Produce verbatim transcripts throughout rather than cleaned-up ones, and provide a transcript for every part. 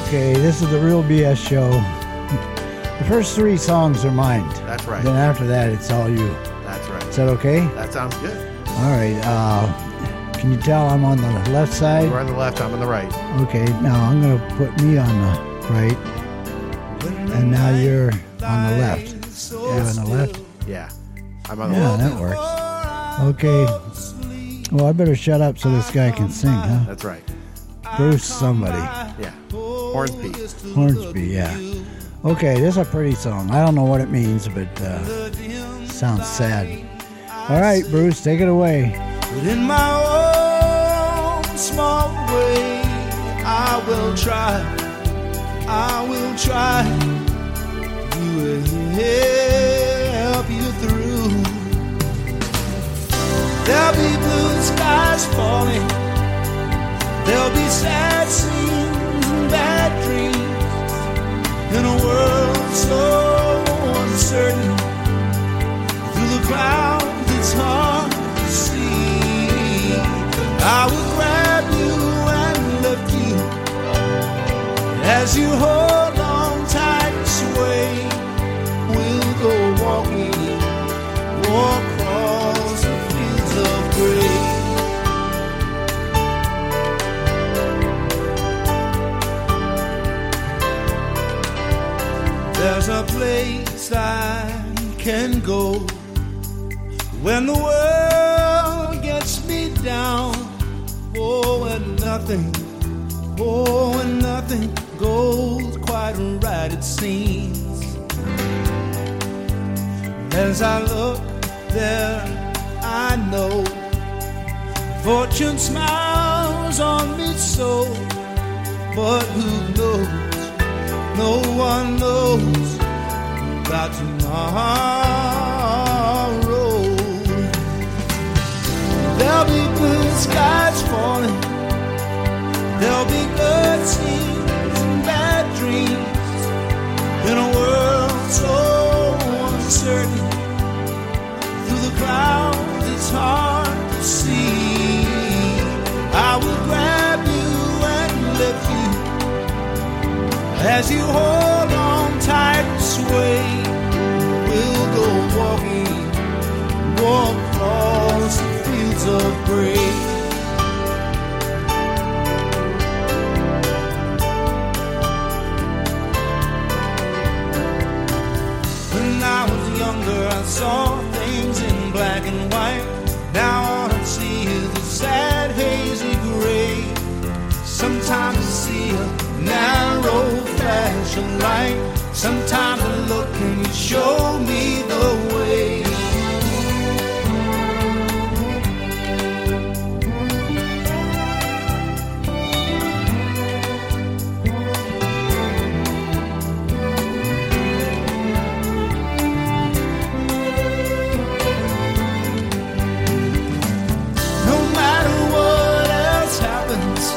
Okay, this is the Real B S show. The first three songs are mine. That's right. Then after that, it's all you. That's right. Is that okay? That sounds good. All right. Uh, can you tell I'm on the left side? You're on the left, I'm on the right. Okay, now I'm going to put me on the right. And now you're on the left. You're on the left? Yeah. I'm on the Yeah, left. that works. Okay. Well, I better shut up so this guy can sing, huh? That's right. Bruce somebody. Yeah. Hornsby. Hornsby, yeah. Okay, this is a pretty song. I don't know what it means, but uh, sounds sad. All right, Bruce, take it away. But in my own small way, I will try, I will try to help you through. There'll be blue skies falling, there'll be sad scenes and bad dreams, in a world so uncertain. Through the clouds it's hard to see. I will grab you and lift you as you hold on tight and sway. We'll go walking, walk across the fields of gray. There's a place I can go when the world gets me down. Oh, and nothing, oh, and nothing goes quite right, it seems. As I look there, I know fortune smiles on me so, but who knows? No one knows about tomorrow. There'll be blue skies falling, there'll be good scenes and bad dreams, in a world so uncertain. Through the clouds it's hard to see. I will grab you and lift you as you hold on tight and sway. We'll go walking, walk across the fields of gray. When I was younger, I saw things in black and white. Now all I see is a sad, hazy gray. Sometimes I see a narrow flash of light. Sometimes I look and you show me the way. No matter what else happens,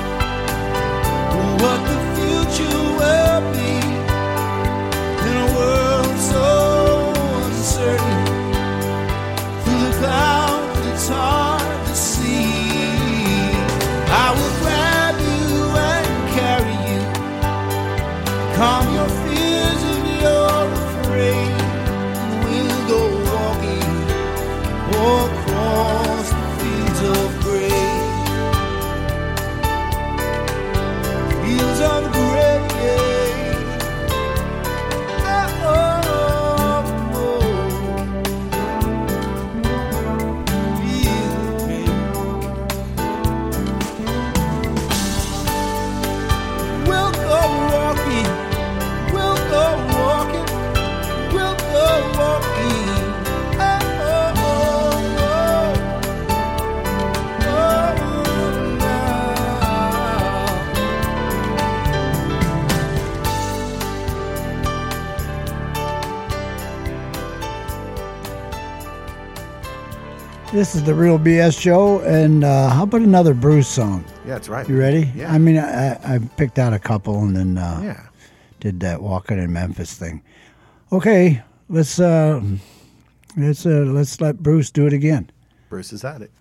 what the future will be, in a world so uncertain. Through the clouds it's hard to see. I will grab you and carry you, calm your fears if you're afraid. We'll go walking, walk across the fields of gray. Fields of gray. Oh, oh, oh. Fields of gray. We'll go walking, we'll go walking, we'll go walking. Oh, oh, oh, oh. Oh, now. This is the Real B S show, and uh, how about another Bruce song? Yeah, that's right. You ready? Yeah. I mean, I, I picked out a couple and then uh, Yeah. did that Walking in Memphis thing. Okay, let's uh, let's uh, let's let Bruce do it again. Bruce is at it.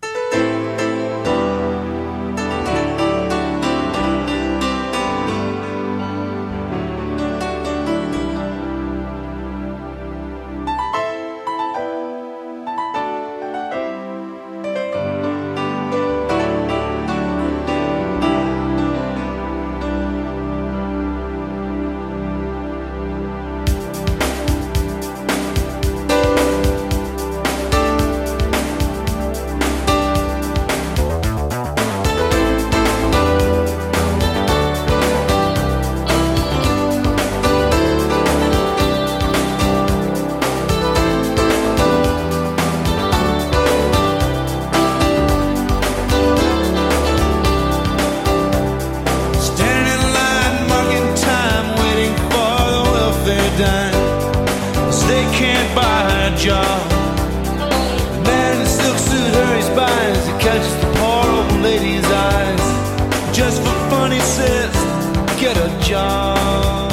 get a job.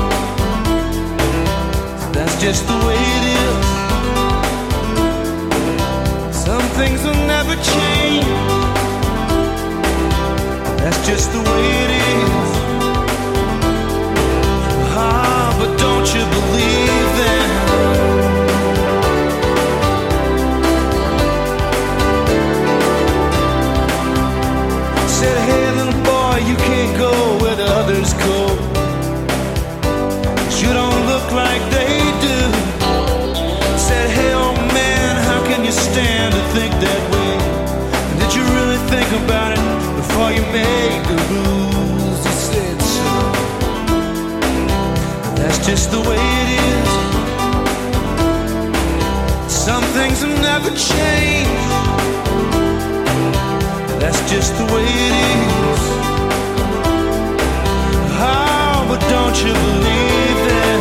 That's just the way it is. Some things will never change. That's just the way it is. Ah, but don't you believe that? Said, hey little boy, you can't go where the others go. You don't look like they do. Said, hey old man, how can you stand to think that way? Did you really think about it before you made the rules? He said so. That's just the way it is. Some things will never change. That's just the way it is. Oh, but don't you believe that?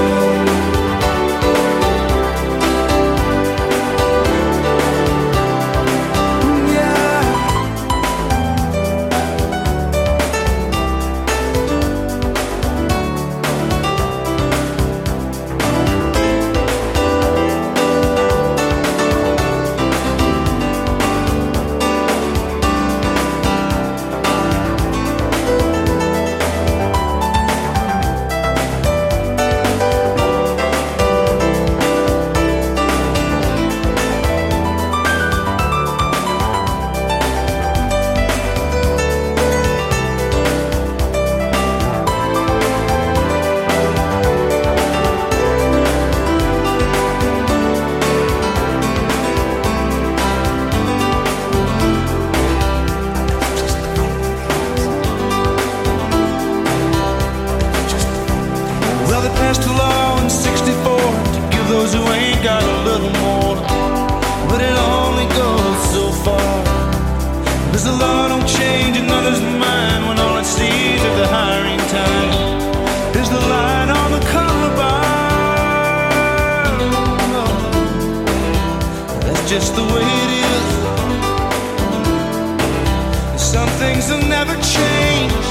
Just the way it is. Some things will never change.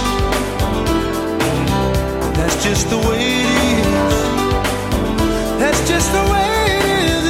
That's just the way it is. That's just the way it is.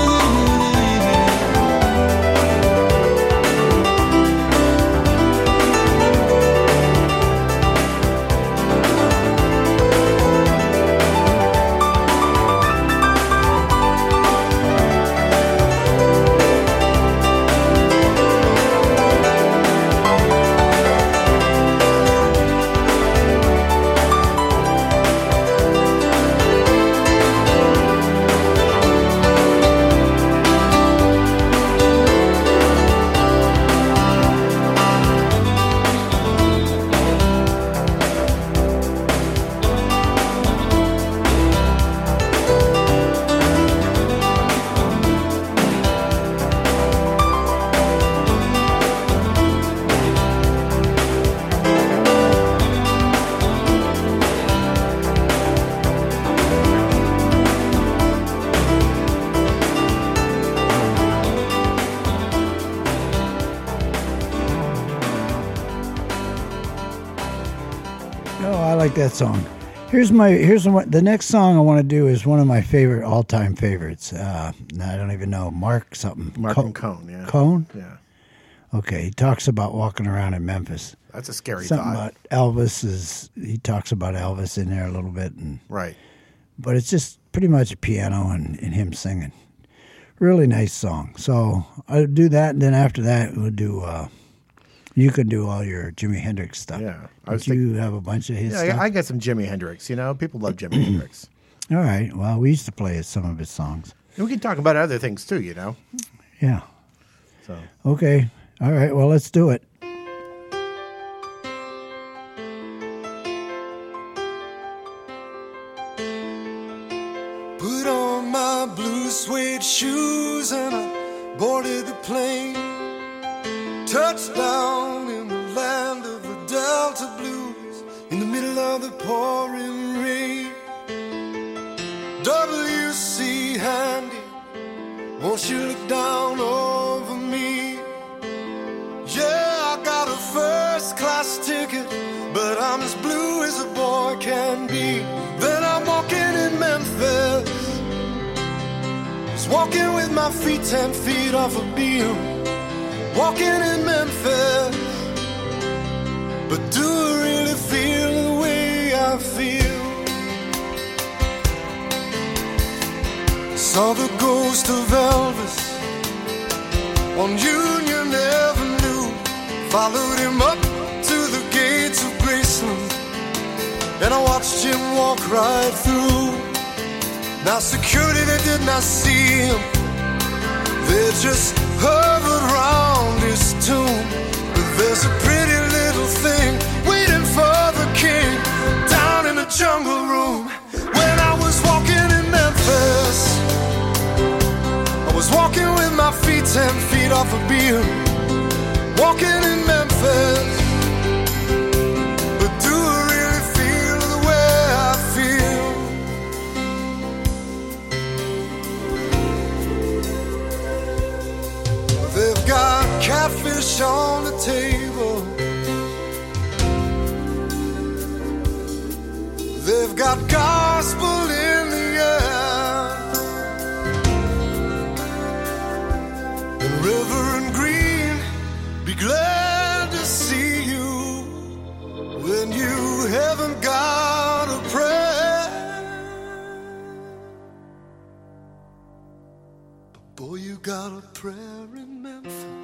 That song. Here's my here's one, the next song I want to do is one of my favorite all time favorites. Uh, I don't even know Mark something. Mark Co- and Cone, yeah. Cone. Yeah. Okay, he talks about walking around in Memphis. That's a scary something thought. About Elvis is he talks about Elvis in there a little bit, and right. But it's just pretty much a piano and, and him singing. Really nice song. So I'll do that, and then after that we'll do. Uh, You can do all your Jimi Hendrix stuff. Yeah. I was you have a bunch of his yeah, stuff? I got some Jimi Hendrix. You know, people love Jimi Hendrix. All right. Well, we used to play some of his songs. And we can talk about other things too, you know? Yeah. So. Okay. All right. Well, let's do it. Put on my blue suede shoes and I boarded the plane. Touchdown in the land of the Delta Blues, in the middle of the pouring rain. W C Handy, won't you look down over me? Yeah, I got a first class ticket, but I'm as blue as a boy can be. Then I'm walking in Memphis, just walking with my feet ten feet off a beam. Walking in Memphis, but do I really feel the way I feel? Saw the ghost of Elvis on Union Avenue, followed him up to the gates of Graceland, and I watched him walk right through. Now security, they did not see him, they just hovered round his tomb. But there's a pretty little thing waiting for the king down in the jungle room. When I was walking in Memphis, I was walking with my feet ten feet off a beam. Walking in Memphis, but do I really feel the way I feel? They've got catfish on the table, they've got gospel in the air, and Reverend Green, be glad to see you when you haven't got a prayer. But boy, you got a prayer in Memphis.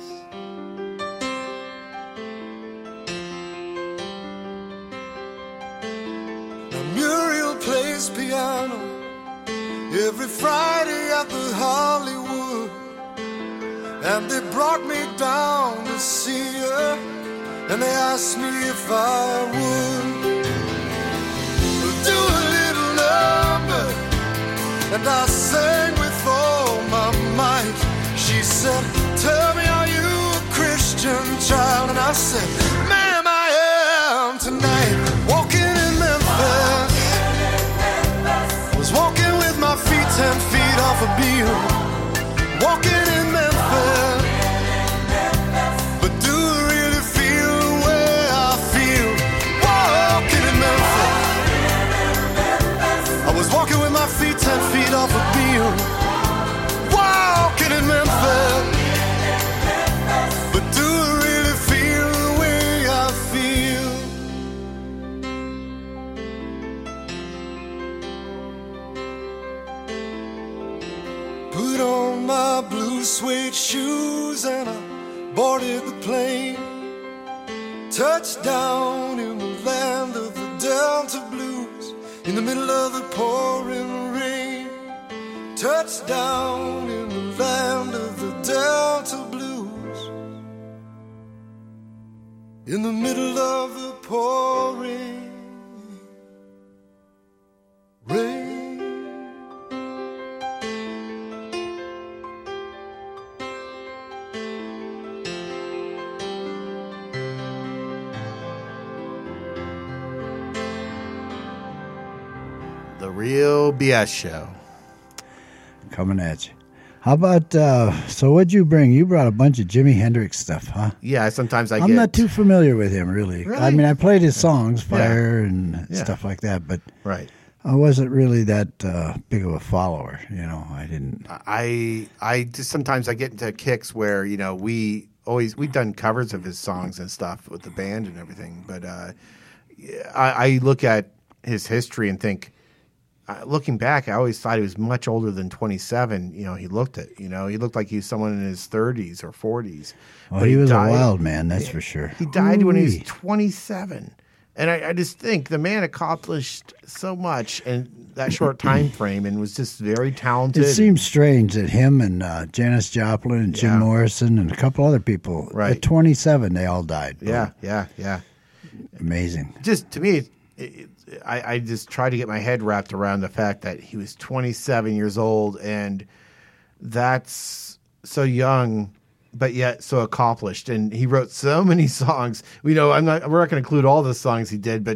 Now Muriel plays piano every Friday at the Hollywood, and they brought me down to see her, and they asked me if I would do a little number, and I sang with all my might. She said, tell me, are you a Christian child? And I said, ma'am, I am tonight. Walking in Memphis, was walking with my feet ten feet off a beam. Walking in Memphis, but do I really feel the way I feel? Walking in Memphis, I was walking with my feet ten feet off a beam. Walking in Memphis, but do I really feel the way I feel? Put on my blue suede shoes and I boarded the plane. Touched down in the land of the Delta Blues, in the middle of the pouring rain. Touched down in the land of the Delta Blues, in the middle of the pouring rain. The Real B S Show. Coming at you. How about, uh, so what'd you bring? You brought a bunch of Jimi Hendrix stuff, huh? Yeah, sometimes I I'm get... not too familiar with him, really. Really? I mean, I played his songs, Fire Yeah. and Yeah. stuff like that, but Right. I wasn't really that uh, big of a follower, you know. I didn't. I I just sometimes I get into kicks where, you know, we always we've done covers of his songs and stuff with the band and everything, but uh, I, I look at his history and think, uh, looking back, I always thought he was much older than twenty-seven. You know, he looked it. You know, he looked like he was someone in his thirties or forties. Well, But he was died- a wild man, that's for sure. He died when he was Ooh-wee. twenty-seven. And I, I just think the man accomplished so much in that short time frame and was just very talented. It seems strange that him and uh, Janis Joplin and Jim Yeah. Morrison and a couple other people, Right. at twenty-seven, they all died. Yeah, yeah, yeah. Amazing. Just to me, it, it, I, I just try to get my head wrapped around the fact that he was twenty-seven years old, and that's so young, but yet so accomplished. And he wrote so many songs. We know I'm not. We're not going to include all the songs he did, but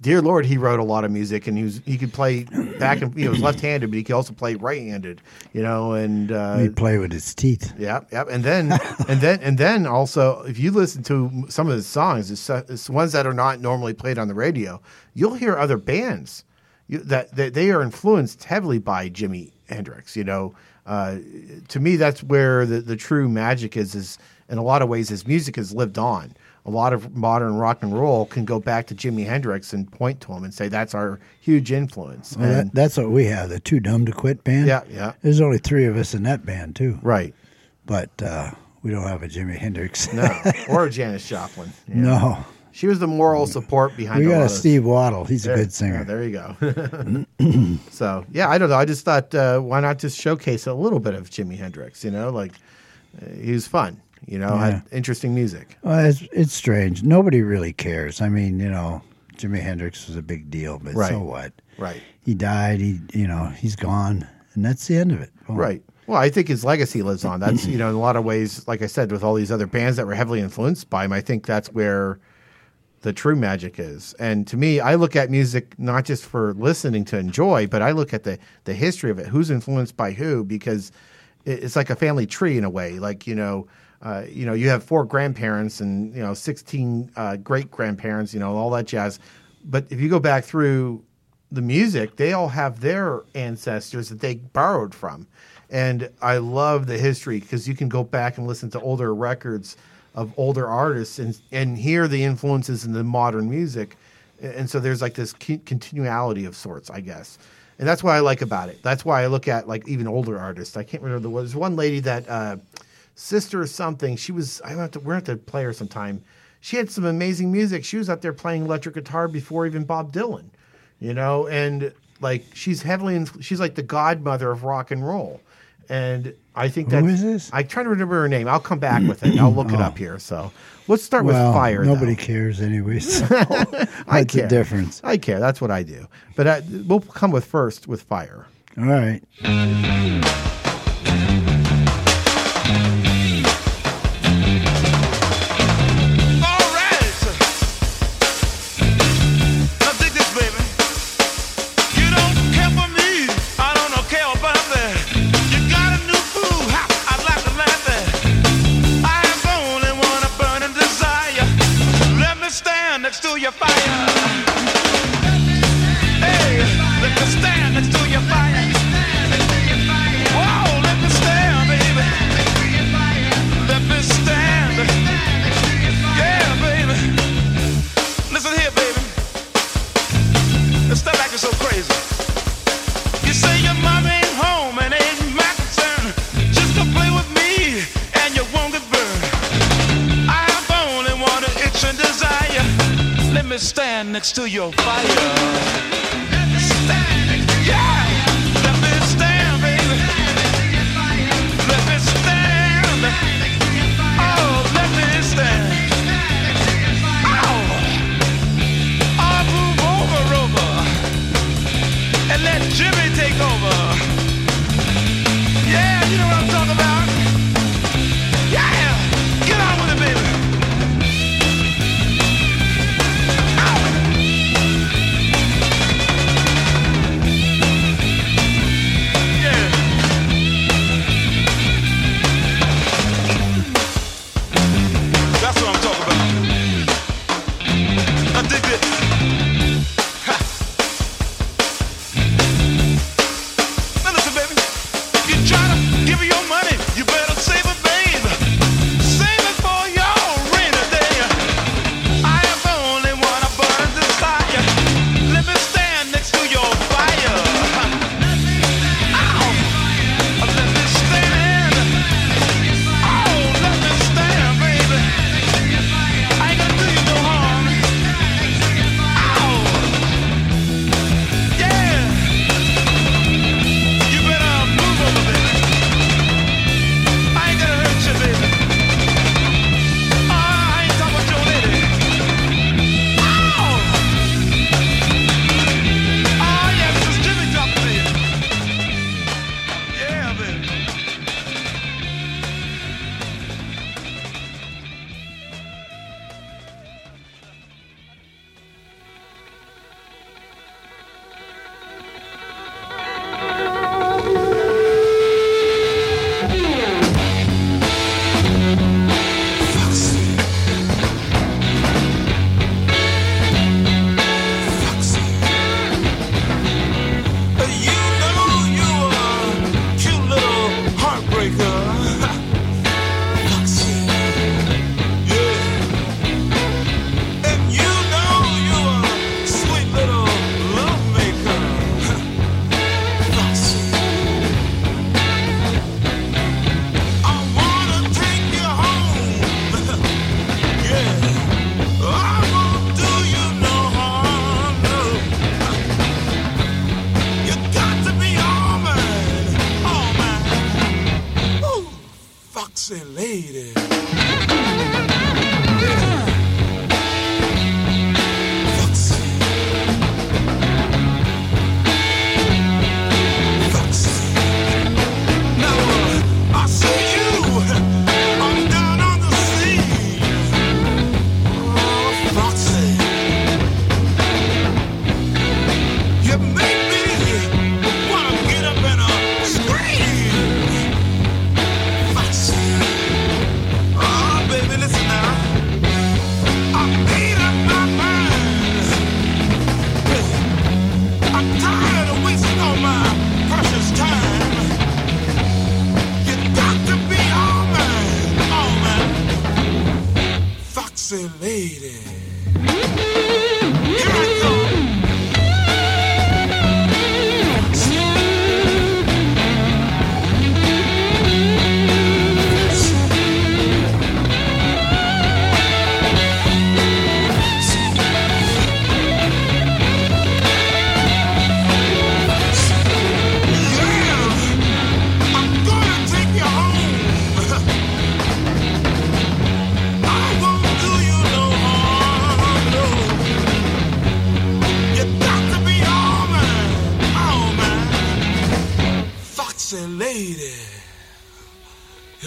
dear Lord, he wrote a lot of music, and he was he could play back and you know, he was left-handed, but he could also play right-handed. You know, and uh, He'd play with his teeth. yeah, yeah, and then and then and then also, if you listen to some of his songs, it's, it's ones that are not normally played on the radio, you'll hear other bands you, that, that they are influenced heavily by Jimi Hendrix. You know, uh, to me, that's where the, the true magic is. Is in a lot of ways, his music has lived on. A lot of modern rock and roll can go back to Jimi Hendrix and point to him and say that's our huge influence. Well, and, that, that's what we have, the Too Dumb to Quit band. Yeah, yeah. There's only three of us in that band, too. right. But uh, we don't have a Jimi Hendrix. No, or Janis Joplin. Yeah. No. She was the moral support behind. We a got lot a of Steve Waddle. He's There, a good singer. yeah, there you go. So yeah, I don't know. I just thought, uh, why not just showcase a little bit of Jimi Hendrix? You know, like uh, he was fun. You know, Yeah. had interesting music. Well, it's, it's strange. Nobody really cares. I mean, you know, Jimi Hendrix was a big deal, but Right. so what? Right. He died. He, you know, he's gone, and that's the end of it. Boom. Right. Well, I think his legacy lives on. That's, you know, in a lot of ways, like I said, with all these other bands that were heavily influenced by him, I think that's where the true magic is. And to me, I look at music not just for listening to enjoy, but I look at the, the history of it, who's influenced by who, because it, it's like a family tree in a way. Like, you know, uh, you know, you have four grandparents and, you know, sixteen uh, great-grandparents, you know, all that jazz. But if you go back through the music, they all have their ancestors that they borrowed from. And I love the history because you can go back and listen to older records of older artists and and hear the influences in the modern music. And so there's like this con- continuality of sorts, I guess. And that's what I like about it. That's why I look at like even older artists. I can't remember. There was one lady that uh, Sister something. She was. I have to. We're going to have to play her sometime. She had some amazing music. She was out there playing electric guitar before even Bob Dylan. You know, and like she's heavily. In, she's like the godmother of rock and roll. And I think that Who is this? I try to remember her name. I'll come back with it. I'll look it Oh. up here. So let's start Well, with Fire. nobody though. cares anyways. I What's care. the difference? I care. That's what I do. But I, we'll come with first with Fire. All right. All right. Now dig this, baby. You don't care for me. I don't care about that. You got a new boo. Ha, I'd like to laugh at. I have only one burning desire. Let me stand next to your fire. Hey, let me stand next to your fire. Whoa, let me stand, baby. Let me stand. Yeah, baby. Listen here, baby. Let's stop acting so crazy. You say your mom ain't home and ain't my concern. Just come play with me and you won't get burned. I have only one itch and desire. Let me stand next to your fire. Stand. Yeah. Let me stand, baby. Let me stand. Oh, let me stand. Oh, I'll move over, over, and let Jimmy take over. Yeah, you know what I'm talking about. Yeah, get on with it, baby. Oh.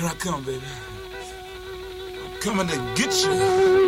Here I come, baby. I'm coming to get you.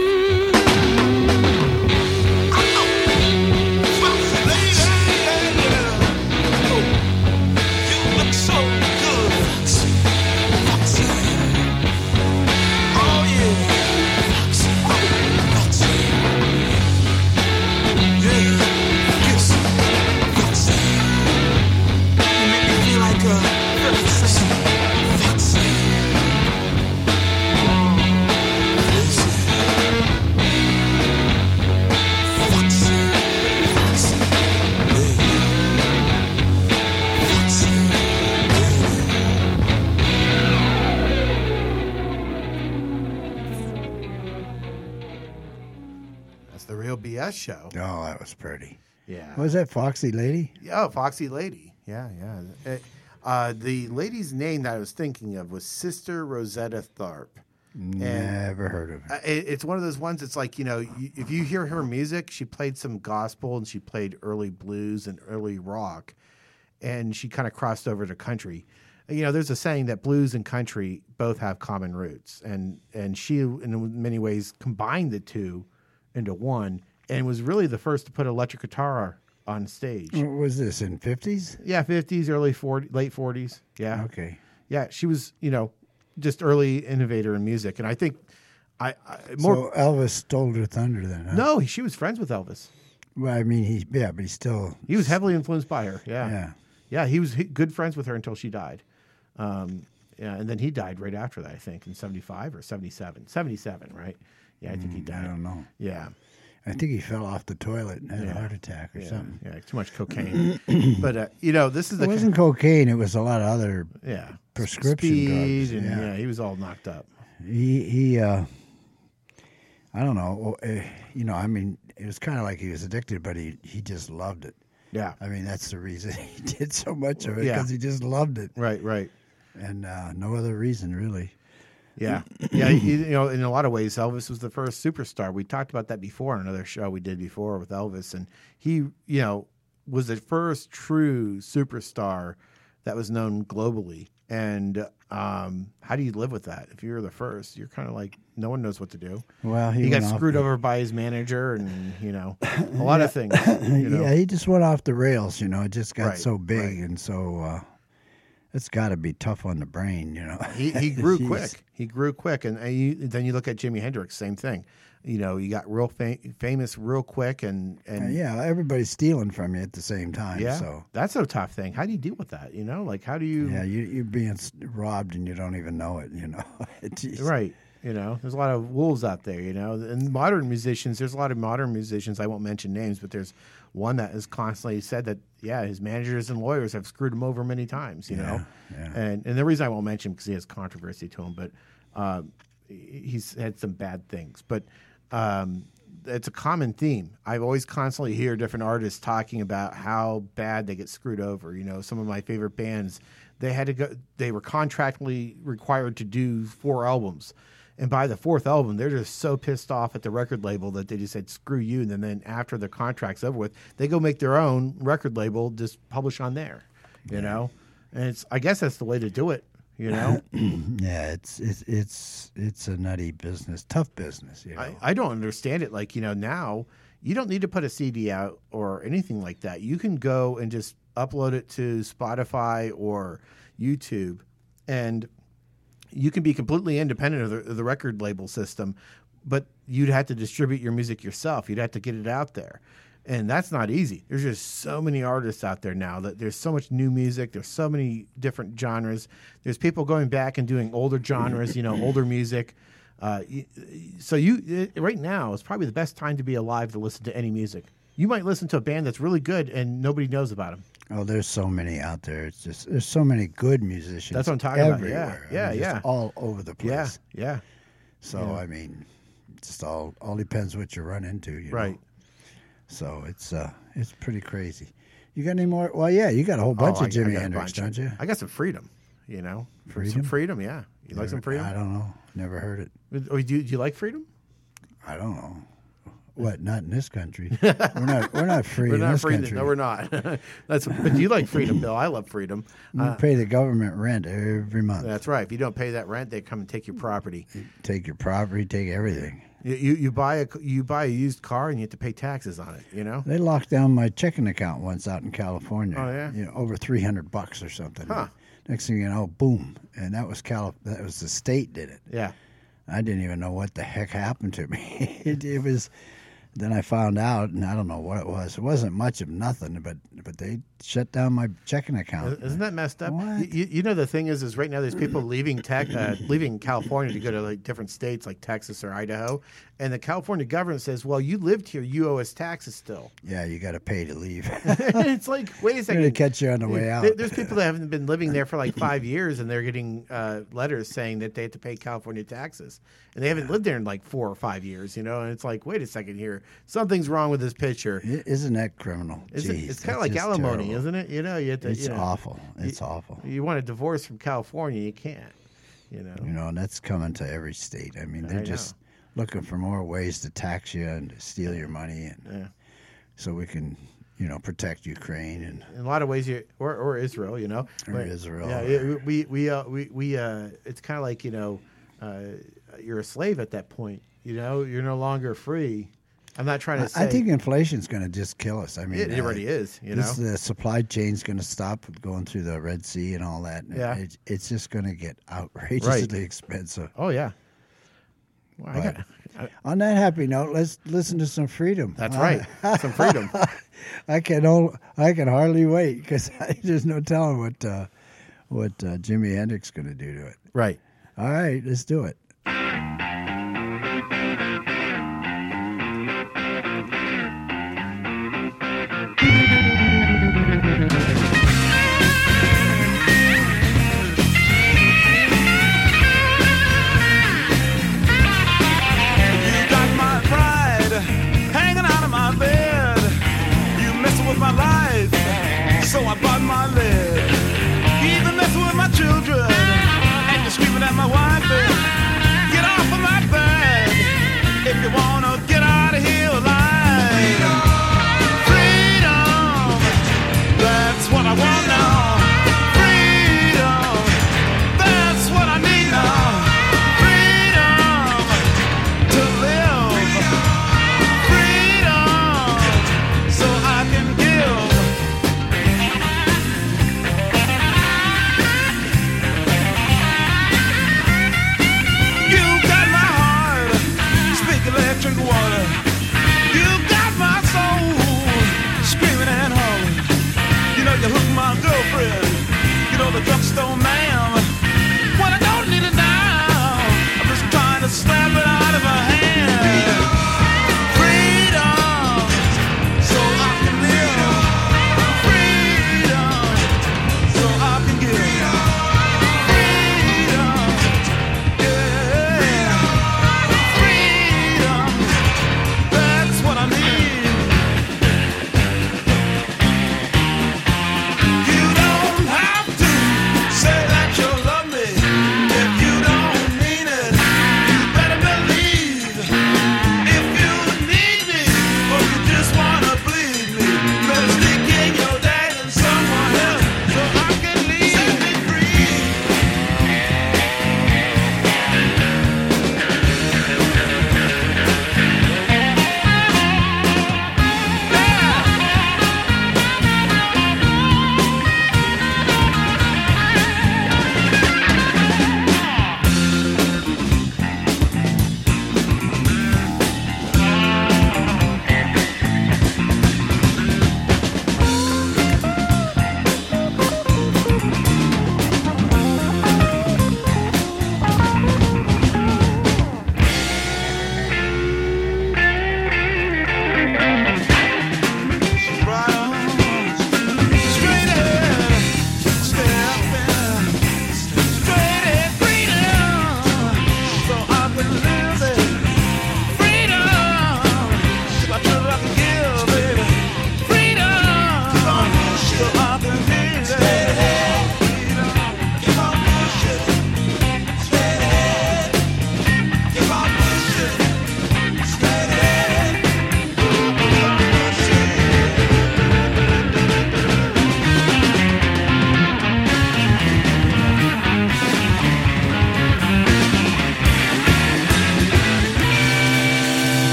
B S show. Oh, that was pretty. Yeah. Was that Foxy Lady? Oh, Foxy Lady. Yeah, yeah. It, uh, the lady's name that I was thinking of was Sister Rosetta Tharpe. Never and heard of it. it. It's one of those ones. It's like, you know, you, if you hear her music, she played some gospel and she played early blues and early rock, and she kind of crossed over to country. You know, there's a saying that blues and country both have common roots, and and she, in many ways, combined the two into one, and was really the first to put electric guitar on stage. What was this, in fifties? Yeah, fifties, early forties, late forties. Yeah. Okay. Yeah, she was, you know, just early innovator in music, and I think I, I more. So Elvis stole her thunder then, huh? No, she was friends with Elvis. Well, I mean, he yeah, but he still. He was heavily influenced by her. Yeah. Yeah. Yeah, he was h- good friends with her until she died. Um, yeah, and then he died right after that, I think, in seventy-five or seventy-seven. seventy-seven, right? Yeah, I think he died. I don't know. Yeah. I think he fell off the toilet and had Yeah. a heart attack or Yeah, something. yeah, too much cocaine. But uh, you know, this is the It wasn't cocaine. It was a lot of other. yeah prescription speed drugs, and yeah. yeah. he was all knocked up. He he. Uh, I don't know. Uh, you know, I mean, it was kind of like he was addicted, but he he just loved it. Yeah, I mean, that's the reason he did so much of it, Yeah. because he just loved it, right, right. and uh, no other reason really. Yeah, yeah. he, you know, in a lot of ways, Elvis was the first superstar. We talked about that before on another show we did before with Elvis, and he, you know, was the first true superstar that was known globally. And um, how do you live with that? If you're the first, you're kind of like no one knows what to do. Well, he, He got went off screwed the- over by his manager, and you know, a lot of things. You know? Yeah, he just went off the rails. You know, it just got Right, so big, right. and so uh, it's got to be tough on the brain. You know, he he grew Jeez. quick. He grew quick, and, and you, then you look at Jimi Hendrix, same thing. You know, you got real fam- famous real quick, and Uh, and yeah, everybody's stealing from you at the same time. yeah, So that's a tough thing. How do you deal with that? You know, like how do you? yeah, you you're being s- robbed and you don't even know it. You know, Jeez. Right. You know, there's a lot of wolves out there, you know. And modern musicians, there's a lot of modern musicians, I won't mention names, but there's one that has constantly said that, yeah, his managers and lawyers have screwed him over many times, you know. yeah. And and the reason I won't mention him because he has controversy to him, but um, he's had some bad things. But um, it's a common theme. I always constantly hear different artists talking about how bad they get screwed over. You know, some of my favorite bands, they had to go, they were contractually required to do four albums. And by the fourth album, they're just so pissed off at the record label that they just said, screw you. And then, then after the contract's over with, they go make their own record label, just publish on there, you know? And it's, I guess that's the way to do it, you know? Yeah, it's it's it's it's a nutty business, tough business. You know, I, I don't understand it. Like, you know, now you don't need to put a C D out or anything like that. You can go and just upload it to Spotify or YouTube, and you can be completely independent of the, of the record label system, but you'd have to distribute your music yourself. You'd have to get it out there. And that's not easy. There's just so many artists out there now that there's so much new music. There's so many different genres. There's people going back and doing older genres, you know, older music. Uh, y- so you uh, right now is probably the best time to be alive to listen to any music. You might listen to a band that's really good and nobody knows about them. oh, there's so many out there. It's just there's so many good musicians. That's what I'm talking about. everywhere. Yeah, I mean, yeah, just yeah. all over the place. Yeah, yeah. So Yeah. I mean, it just all all depends what you run into. You know? Right. So it's uh it's pretty crazy. You got any more? Well, yeah, you got a whole bunch Oh, of I- I Jimi got a Hendrix, bunch. don't you? I got some freedom, you know. Freedom? Some freedom, yeah. You like some freedom? I don't know. Never heard it. Oh, do, you, do you like freedom? I don't know. What? Not in this country. We're not. We're not free We're in not this free. country. No, we're not. That's. But you like freedom, Bill. I love freedom. We Uh, pay the government rent every month. that's right. If you don't pay that rent, they come and take your property. Take your property. Take everything. You, you you buy a you buy a used car and you have to pay taxes on it. You know. They locked down my checking account once out in California. Oh, yeah? You know, over three hundred bucks or something. Huh. Next thing you know, boom, and that was Cal. That was the state did it. Yeah. I didn't even know what the heck happened to me. it, it was. Then I found out, and I don't know what it was. It wasn't much of nothing, but but they shut down my checking account. Isn't that messed up? What? You, you know the thing is, is right now there's people leaving tech, uh, leaving California to go to like different states like Texas or Idaho, and the California government says, "Well, you lived here, you owe us taxes still." Yeah, you got to pay to leave. It's like, wait a They're second. gonna catch you on the way out. There- There's people that haven't been living there for like five years, and they're getting uh, letters saying that they have to pay California taxes, and they haven't lived there in like four or five years. You know, and it's like, wait a second here, something's wrong with this picture. I- Isn't that criminal? Is it, Jeez, it's kind of that's like just alimony, terrible. isn't it? You know, you have to. It's you know, awful. It's awful. You want a divorce from California, you can't. You know. You know, and that's coming to every state. I mean, they're I just looking for more ways to tax you and to steal your money, and Yeah. so we can, you know, protect Ukraine and In a lot of ways, you or, or Israel, you know, Or But, Israel. Yeah, it- we we uh, we we uh, it's kind of like you know, uh, you're a slave at that point. You know, you're no longer free. I'm not trying to say. I think inflation's going to just kill us. I mean, it, it uh, already is. You this, know, the supply chain's going to stop going through the Red Sea and all that. Yeah. It, it's just going to get outrageously Right. expensive. oh yeah. Well, I But- got, I, On that happy note, let's listen to some freedom. that's Uh, right. Some freedom. I can ol- I can hardly wait because there's no telling what uh, what uh, Jimi Hendrix going to do to it. Right. All right, let's do it. You got my pride hanging out of my bed. You messing with my life, so I bought my lead. You even messing with my children, and you're screaming at my wife.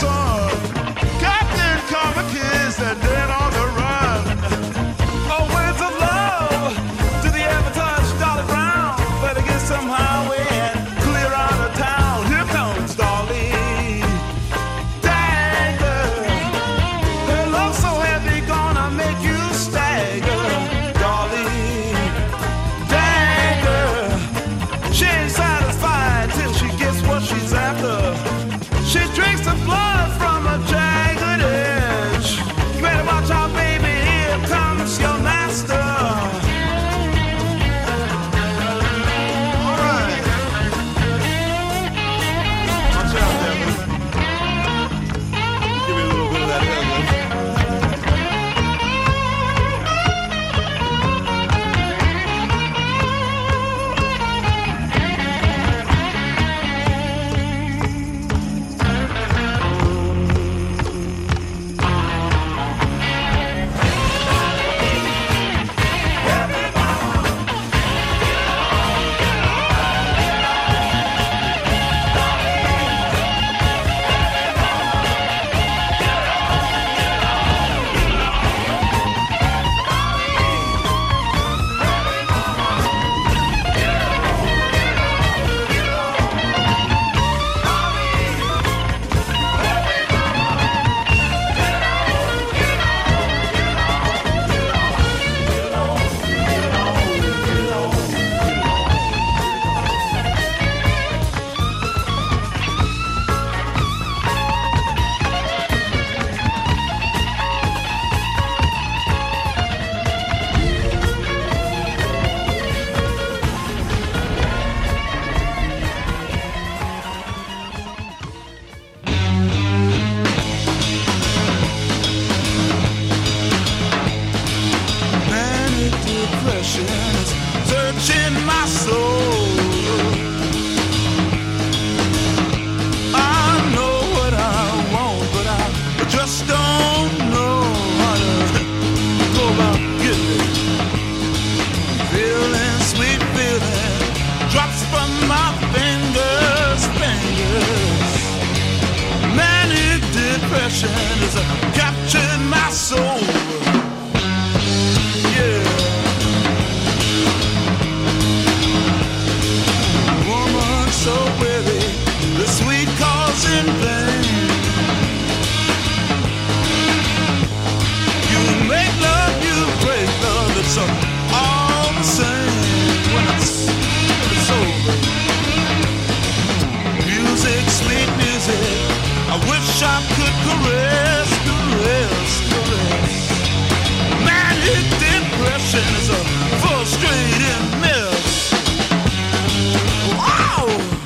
sun. Captain Karma kids that dead on the run. Oh, words of love to the ever-touched Dolly Brown. Better get some highway and clear out of town. Here comes Dolly. Dagger. Her love so heavy gonna make you stagger. Dolly. Dagger. She ain't satisfied till she gets what she's after. She drinks the blood from a jagged edge. You better watch out, baby, here comes your master. All right. Watch out there, man. Give me a little bit of that hair, man. Manic depression is searching my soul. I know what I want, but I just don't know how to go about getting it. Feeling, sweet feeling drops from my fingers, fingers. Manic depression is capturing my soul. Yeah. Woman so weary, the sweet cause in vain. You make love, you break love, it's all the same when it's, when it's over. Music, sweet music, I wish I could caress, caress, caress. Manic depression is a frustrating mess. Wow!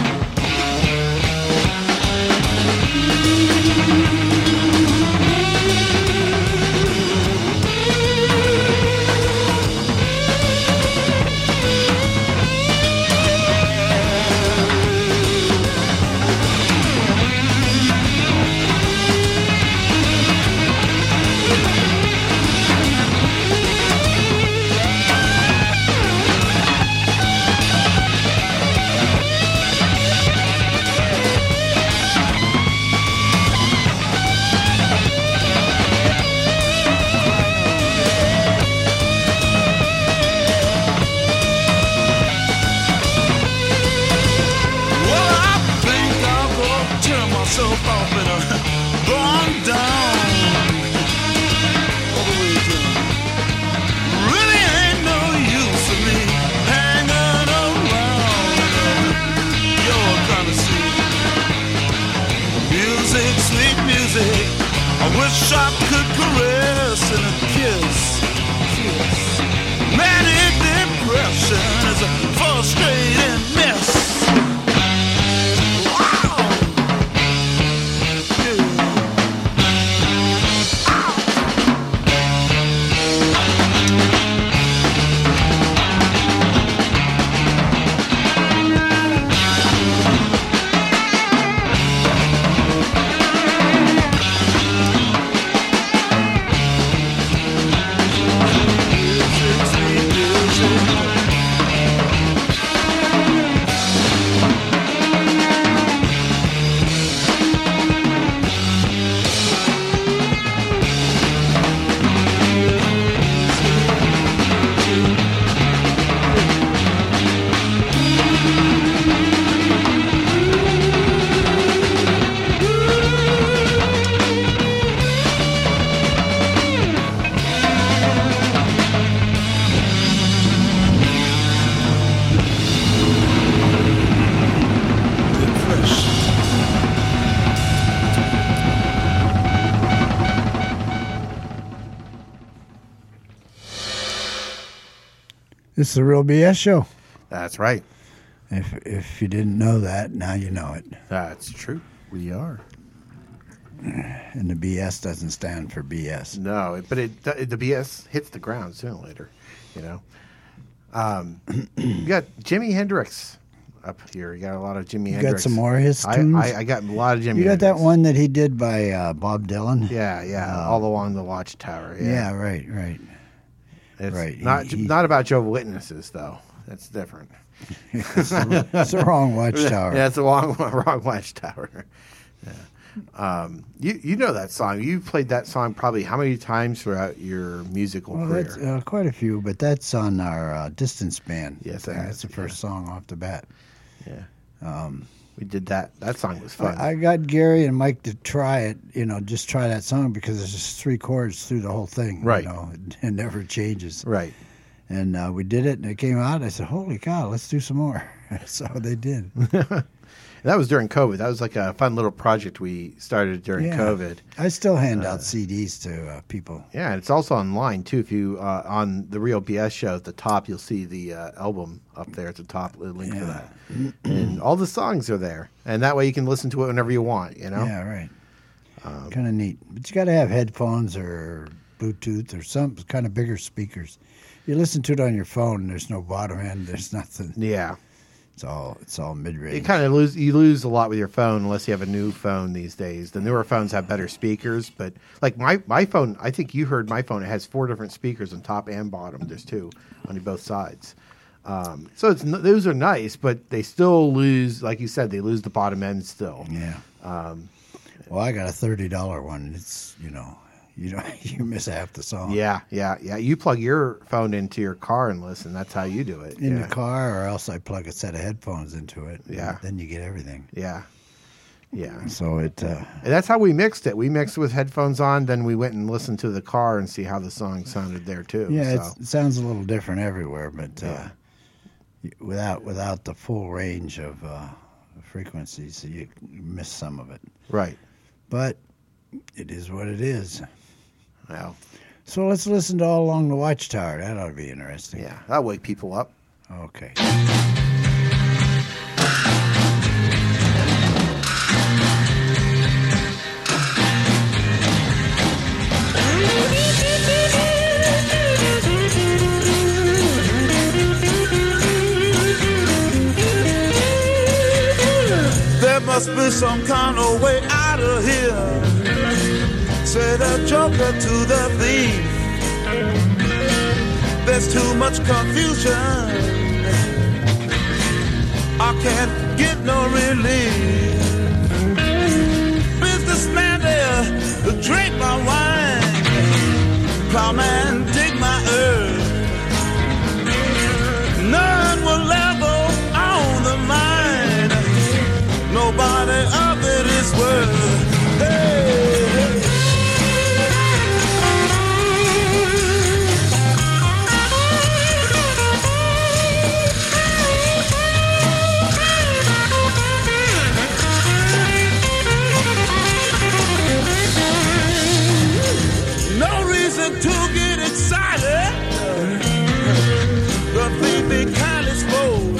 wish I could caress and a kiss, kiss. Manic depression is a frustrating mess. Wow. Yeah. It's the Real B S Show. That's right. If if you didn't know that, now you know it. That's true. We are. And the B S doesn't stand for B S. No, but it, it the B S hits the ground sooner or later, you know. Um, you got Jimi Hendrix up here. You got a lot of Jimi You Hendrix. got some more of his I, tunes? I, I got a lot of Jimi You got Hendrix. that one that he did by uh, Bob Dylan? Yeah, yeah, Uh, all along the Watchtower. Yeah, Yeah, right, right. It's right. Not He- he- not about Jehovah's Witnesses though. That's different. It's the, it's the wrong Watchtower. Yeah, it's the wrong wrong Watchtower. Yeah. Um, you you know that song. You played that song probably how many times throughout your musical Well, career? that's uh, quite a few, but that's on our uh, distance band. Yes, it thing. has, That's the first song off the bat. Yeah. Um, We did that. That song was fun. I, I got Gary and Mike to try it, you know, just try that song because it's just three chords through the whole thing. Right. You know, it, it never changes. right. And uh, we did it, and it came out. I said, holy cow, let's do some more. So they did. That was during COVID. That was like a fun little project we started during Yeah. COVID. I still hand out C Ds to uh, people. Yeah, and it's also online too. If you uh, on the Real B S Show at the top, you'll see the uh, album up there at the top. The link for Yeah. that, and all the songs are there, and that way you can listen to it whenever you want. You know. Yeah, right. Um, Kind of neat. But you got to have headphones or Bluetooth or some kind of bigger speakers. You listen to it on your phone, and there's no bottom end. There's nothing. Yeah. It's all it's all mid range. You kind of lose you lose a lot with your phone unless you have a new phone these days. The newer phones have better speakers, but like my, my phone, I think you heard my phone. It has four different speakers on top and bottom. There's two on both sides. Um, so it's n- those are nice, but they still lose, like you said, they lose the bottom end still. Yeah. Um, Well, I got a thirty dollar one. It's you know you don't you miss half the song. yeah, yeah, yeah. You plug your phone into your car and listen. That's how you do it. In yeah. the car, or else I plug a set of headphones into it. Yeah. Then you get everything. Yeah, yeah. So it. Uh, And that's how we mixed it. We mixed with headphones on, then we went and listened to the car and see how the song sounded there too. yeah, so. it's, it sounds a little different everywhere, but uh, Yeah. y- without without the full range of uh, frequencies, you miss some of it. Right. But it is what it is. Well, So let's listen to All Along the Watchtower. That ought to be interesting. yeah, that'll wake people up. Okay. There must be some kind of way out of here, said a joker to the thief. There's too much confusion, I can't get no relief. Businessman there, drink my wine, plowman dig my earth. None will ever own the mine, nobody of it is worth. Hey, hey. No reason to get excited, the thief be kindly spoke.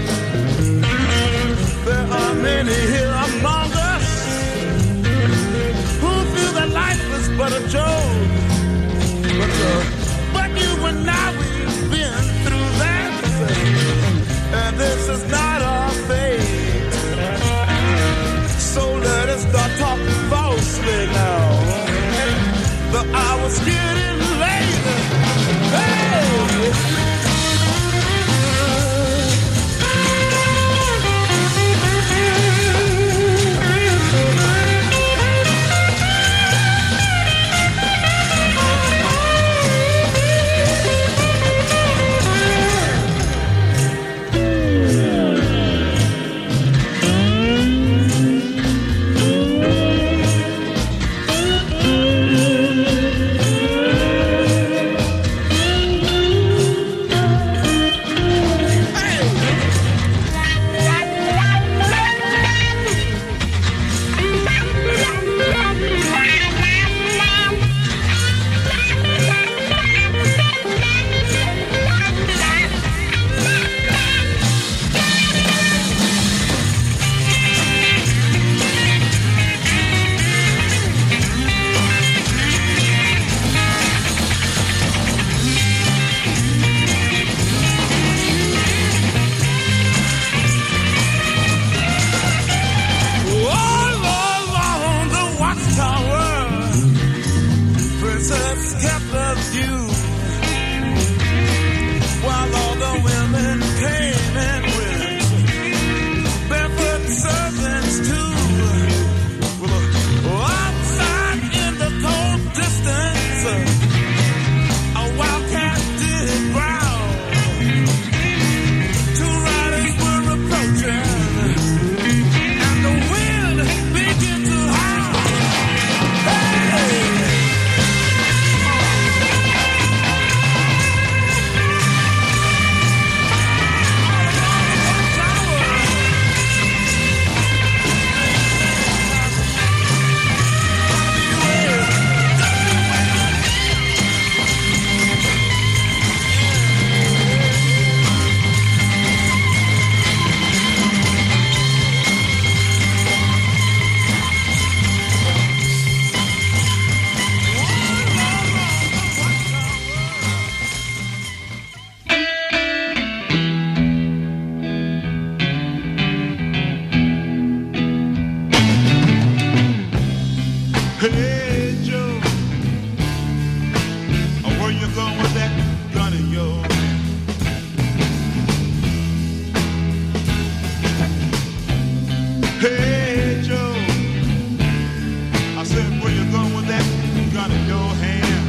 There are many here among us who feel that life is but a joke. But, uh, but you and I, we've been through that, and this is not our fate. So let us start talking falsely now. The hour's getting late. Hey! Hey Joe, where you going with that gun in your hand? Hey Joe, I said, where you going with that gun in your hand?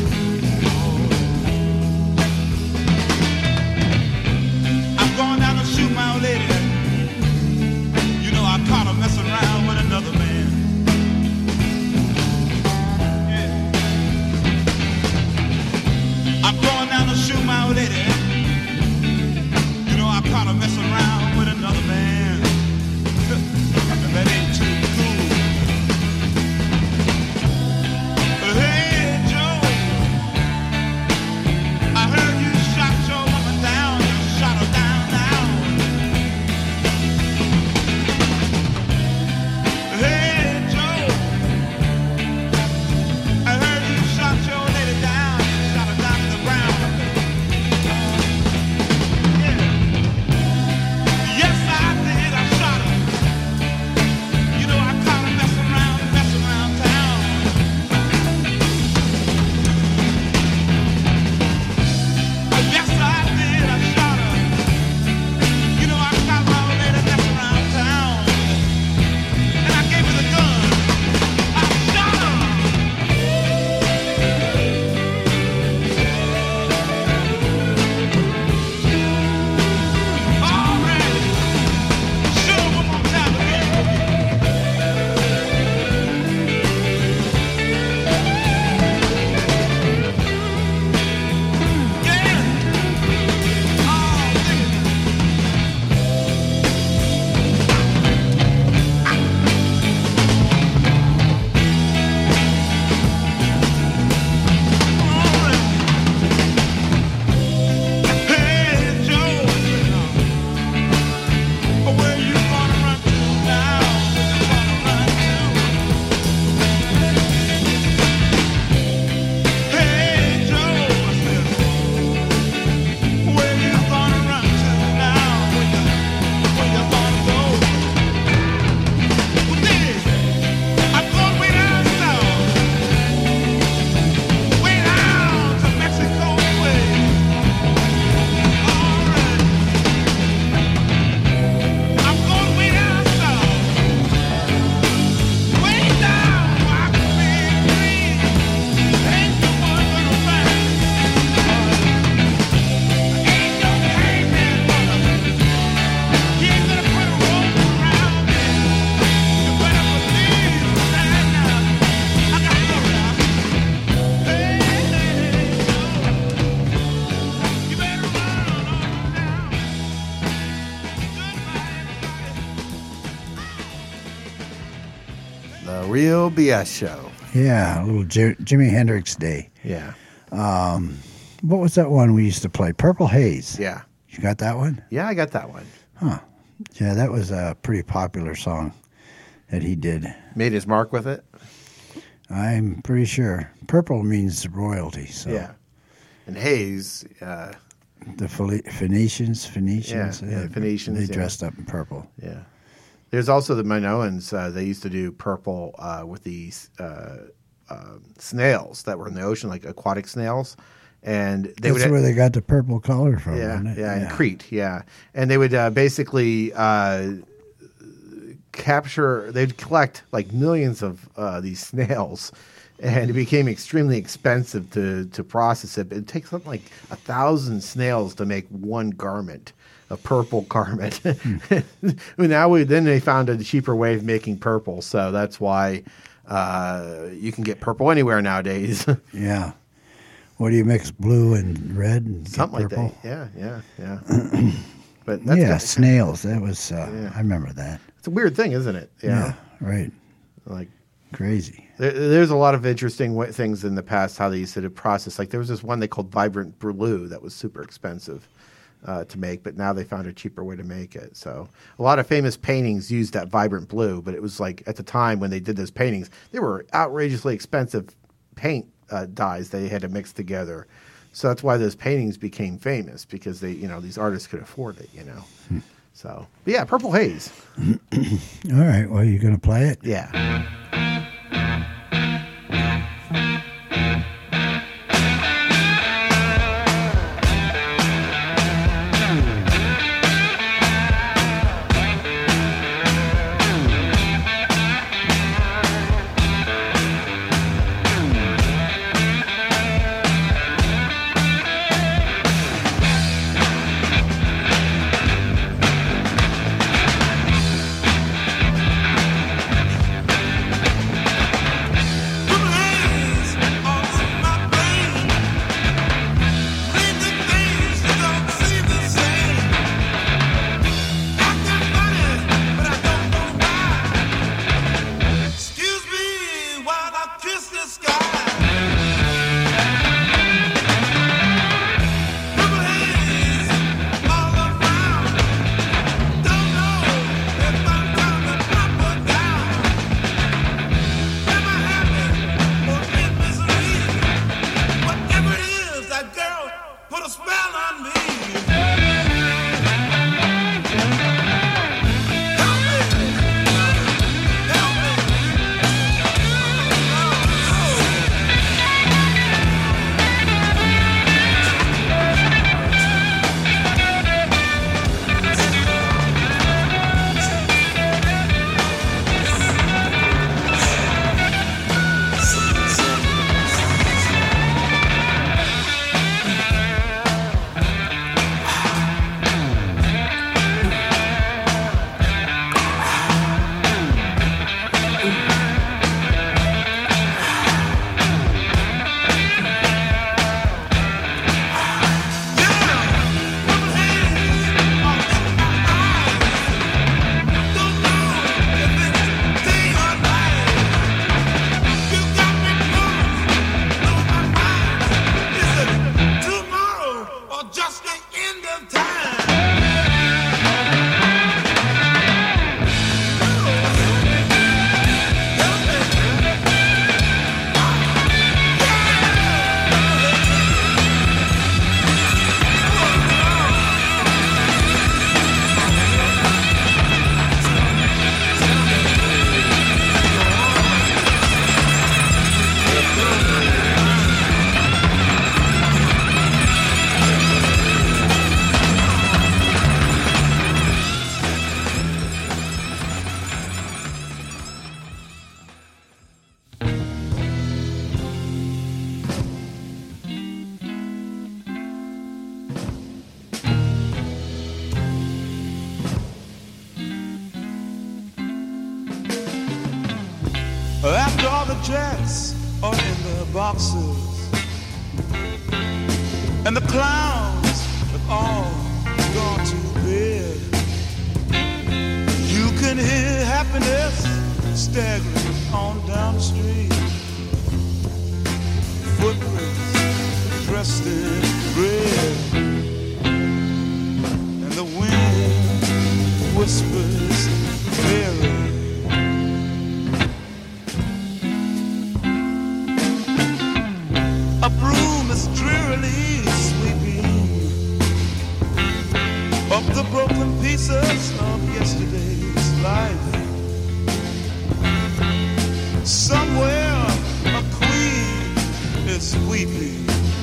I'm going down to shoot my old lady. You know I caught her messing around with another man. I'm going down to shoot my old lady. You know I caught her messing around with another man. And that ain't too cool. Hey Joe, I heard you shot your woman down. You shot her down, down. Hey Joe, I heard you shot your lady down. You shot her down to the ground. Yeah. Yes, I did. I shot her. You know I caught her messing around, messing around town. Yes, I did. I shot her. You know I caught my old lady messing around town. And I gave her the gun. I shot her. All right. Shoot her one more time again. Yeah. Oh, nigga. Hey Joe, where you gonna run to now? Where you gonna run to? Hey Joe, I said, where you gonna run to now? Where you, where you gonna go? Well, dig, I'm going way down south, way down to Mexico way. All right, I'm going way down south, way down where I can be free. Ain't no one gonna find me. Ain't no caveman gonna. He ain't gonna put a rope around me. You better believe that now. I got to go now. Hey, you better run on now. Goodbye, everybody. The Real B S Show. Yeah, a little J- Jimi Hendrix Day. Yeah. What was that one we used to play? Purple Haze. Yeah. You got that one? Yeah, I got that one. Yeah, that was a pretty popular song that he did. Made his mark with it. I'm pretty sure. Purple means royalty. So Yeah. And Hayes, uh, the Phile- Phoenicians, Phoenicians, Yeah, yeah, uh, Phoenicians, they yeah. dressed up in purple. yeah. There's also the Minoans. Uh, they used to do purple uh, with these uh, uh, snails that were in the ocean, like aquatic snails. And they That's would where they got the purple color from. Yeah, wasn't it? yeah, in Crete, yeah. And they would uh, basically uh, capture, they'd collect like millions of uh, these snails, and it became extremely expensive to, to process it. It takes something like a thousand snails to make one garment, a purple garment. Now we, then they found a cheaper way of making purple, so that's why uh, you can get purple anywhere nowadays. Yeah. What do you mix blue and red and get Something like purple? that. Yeah, yeah, yeah. But that's yeah, kinda- snails. That was. Uh, Yeah. I remember that. it's a weird thing, isn't it? You Yeah, know? right. Like Crazy. there, there's a lot of interesting w- things in the past how they used to process. Like there was this one they called Vibrant Blue that was super expensive uh, to make, but now they found a cheaper way to make it. So a lot of famous paintings used that Vibrant Blue, but it was like at the time when they did those paintings, they were outrageously expensive paint uh, dyes they had to mix together. So that's why those paintings became famous, because they, you know, these artists could afford it, you know. Hmm. So, but yeah, Purple Haze. All right. Well, you going to play it? Yeah. After all the jets are in their boxes and the clowns have all gone to bed, you can hear happiness staggering on down the street. Footprints dressed in red, and the wind whispers Mary. A broom is drearily sweeping up the broken pieces of yesterday's life. Somewhere a queen is weeping.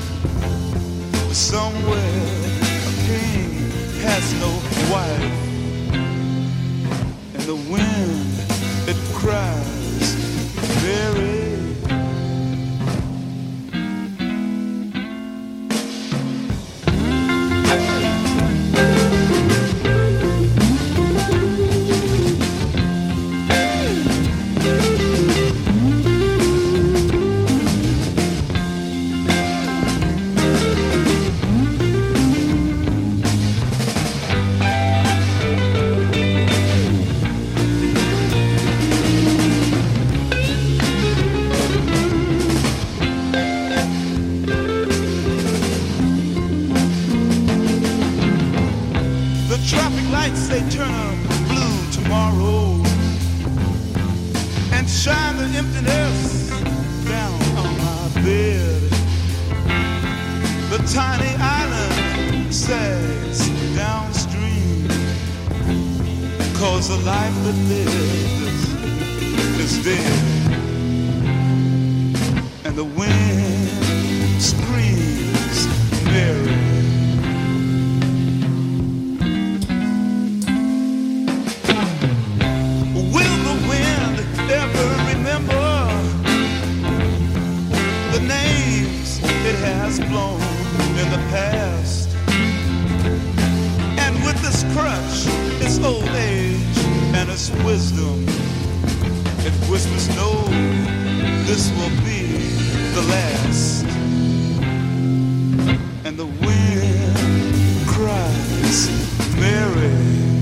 Somewhere a king has no wife. And the wind, it cries very. They turn blue tomorrow and shine the emptiness down on my bed. The tiny island sags downstream, 'cause the life that lives is dead. And the wind screams Mary. Has blown in the past, and with this crutch, its old age and its wisdom, it whispers, no, this will be the last. And the wind cries, Mary.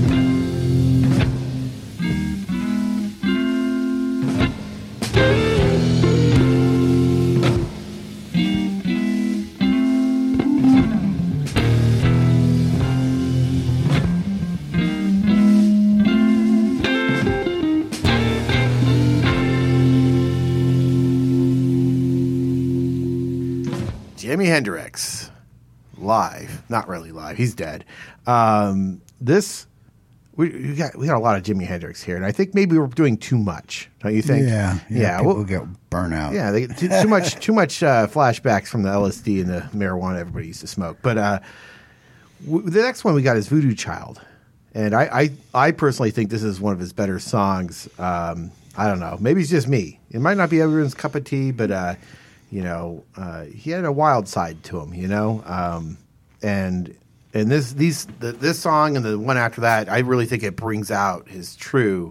Jimi Hendrix, live, not really live. He's dead. Um, this we, we got we got a lot of Jimi Hendrix here, and I think maybe we're doing too much. Don't you think? Yeah, yeah. yeah people well, get burnout. Yeah, they, too, too much too much uh, flashbacks from the L S D and the marijuana everybody used to smoke. But uh, w- the next one we got is Voodoo Child, and I, I I personally think this is one of his better songs. Um, I don't know, maybe it's just me. It might not be everyone's cup of tea, but. Uh, You know, uh, he had a wild side to him. You know, um, and and this these the, this song and the one after that, I really think it brings out his true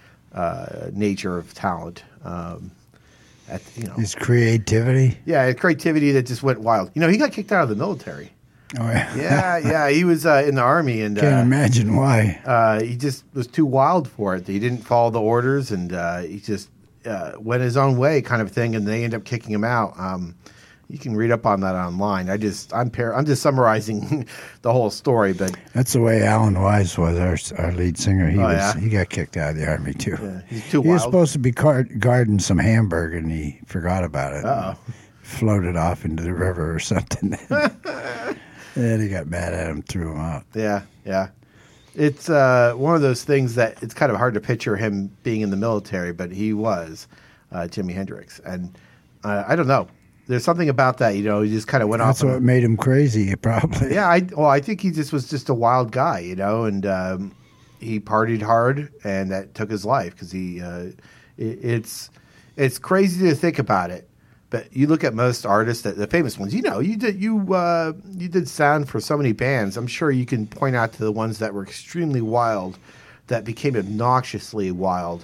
uh, nature of talent. Um, at you know, his creativity. Yeah, creativity that just went wild. You know, he got kicked out of the military. Oh yeah, yeah, yeah. He was uh, in the army, and can't uh, imagine why. Uh, he just was too wild for it. He didn't follow the orders, and uh, he just. Uh, went his own way, kind of thing, and they end up kicking him out. Um, you can read up on that online. I just, I'm, par- I'm just summarizing the whole story, but that's the way Alan Wise was, our our lead singer. He oh, was, yeah? he got kicked out of the army too. Yeah, he's too he wild. was supposed to be car- guarding some hamburger, and he forgot about it. Uh-oh. Floated off into the river or something. And he got mad at him, threw him out. Yeah, yeah. It's uh, one of those things that it's kind of hard to picture him being in the military, but he was uh, Jimi Hendrix. And uh, I don't know. There's something about that, you know, he just kind of went That's off. That's what made him crazy, probably. Yeah, I, well, I think he just was just a wild guy, you know, and um, he partied hard, and that took his life because he. Uh, it, it's it's crazy to think about it, but you look at most artists, that the famous ones. You know, you did you uh, you did sound for so many bands. I'm sure you can point out to the ones that were extremely wild, that became obnoxiously wild,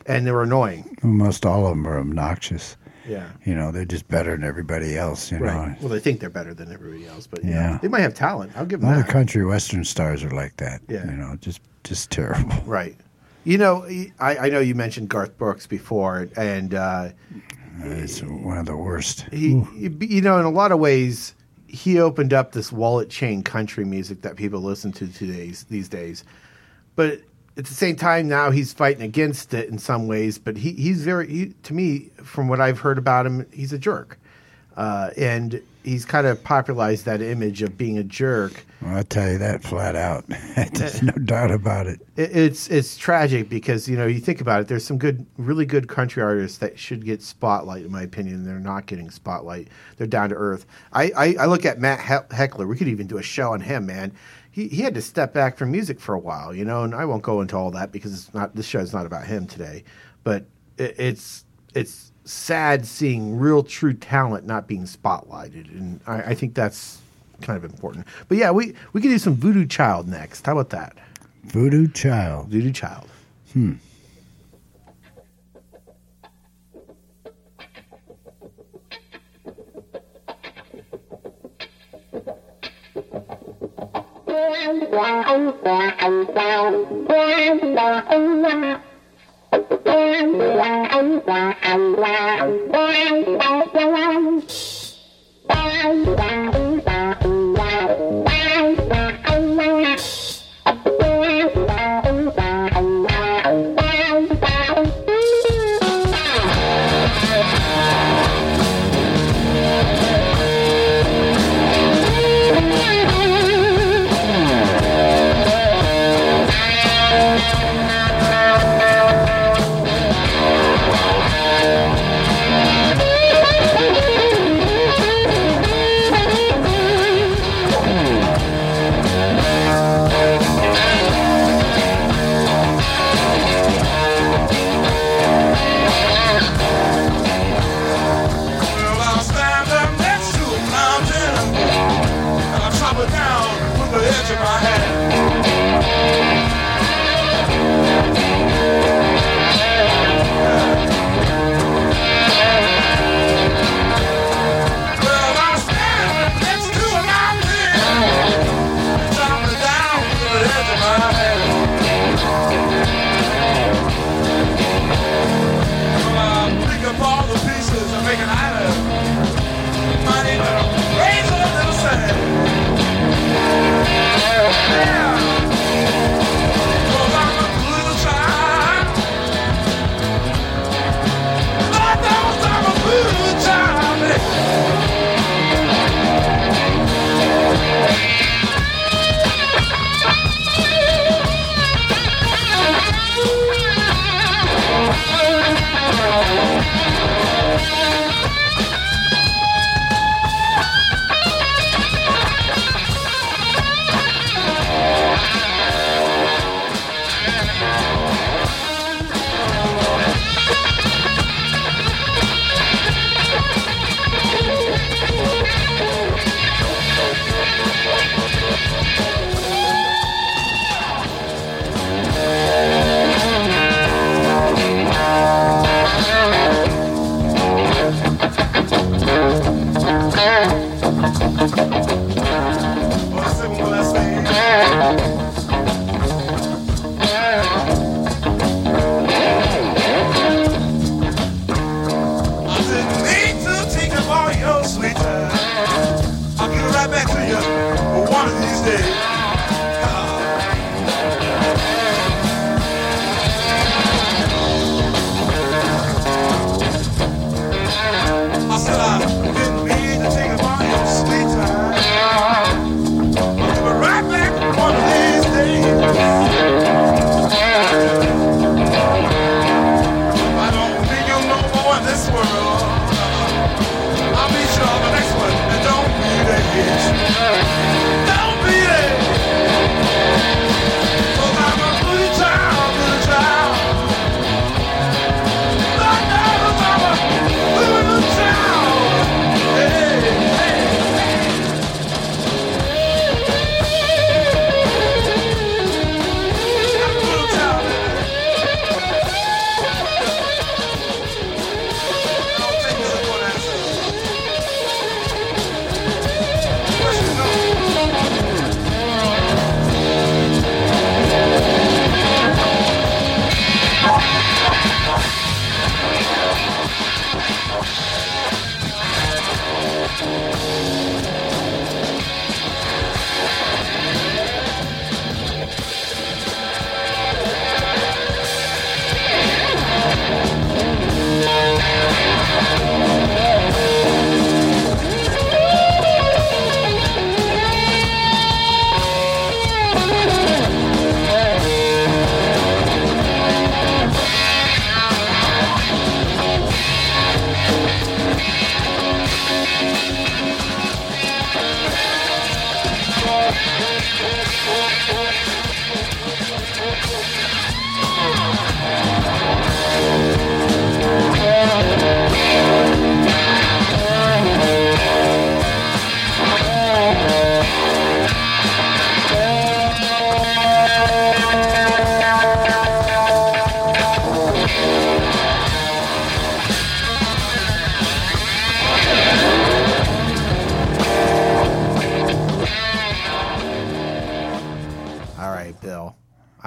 and they were annoying. Almost all of them are obnoxious. Yeah. You know, they're just better than everybody else, you Right. know. Well, they think they're better than everybody else, but you Yeah. know, they might have talent. I'll give them All the that. country western stars are like that. Yeah. You know, just just terrible. Right. You know, I, I know you mentioned Garth Brooks before, and uh, It's one of the worst. he, you know, in a lot of ways, he opened up this wallet chain country music that people listen to today's these days. But at the same time, now he's fighting against it in some ways. But he, he's very, he, to me, from what I've heard about him, he's a jerk. Uh, and he's kind of popularized that image of being a jerk. Well, I'll tell you that flat out. There's no doubt about it. It, it's it's tragic because, you know, you think about it, there's some good, really good country artists that should get spotlight, in my opinion. They're not getting spotlight. They're down to earth. I, I, I look at Matt He- Heckler. We could even do a show on him, man. He he had to step back from music for a while, you know, and I won't go into all that because it's not this show's not about him today. But it, it's it's sad seeing real true talent not being spotlighted, and I, I think that's kind of important. But yeah, we we could do some Voodoo Child next. How about that? Voodoo Child. Voodoo Child. Hmm.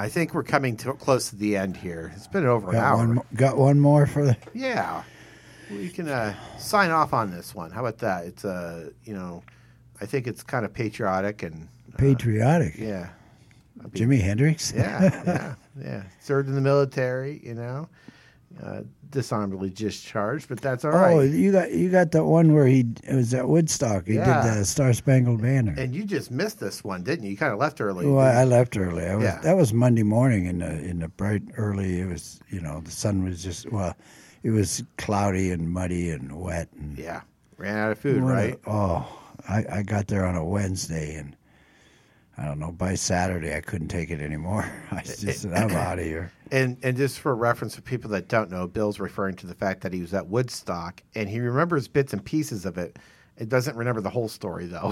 I think we're coming to close to the end here. It's been over an Got hour. one. mo- Got one more for the. Yeah, we can uh, sign off on this one. How about that? It's uh, you know, I think it's kind of patriotic and uh, Patriotic. yeah, Jimi Hendrix. yeah, yeah, yeah. Served in the military, you know, uh, dishonorably discharged, but that's all right. Oh, you got you got the one where he it was at Woodstock. He Yeah. did the Star Spangled Banner. And you just missed this one, didn't you? You kind of left early. Well, didn't I you? left early. I was, Yeah. That was Monday morning in the in the bright early. It was you know the sun was just well, it was cloudy and muddy and wet and Yeah, ran out of food, what a- right? oh, I, I got there on a Wednesday and I don't know by Saturday I couldn't take it anymore. I just said I'm out of here. And and just for reference for people that don't know, Bill's referring to the fact that he was at Woodstock and he remembers bits and pieces of it. It doesn't remember the whole story though.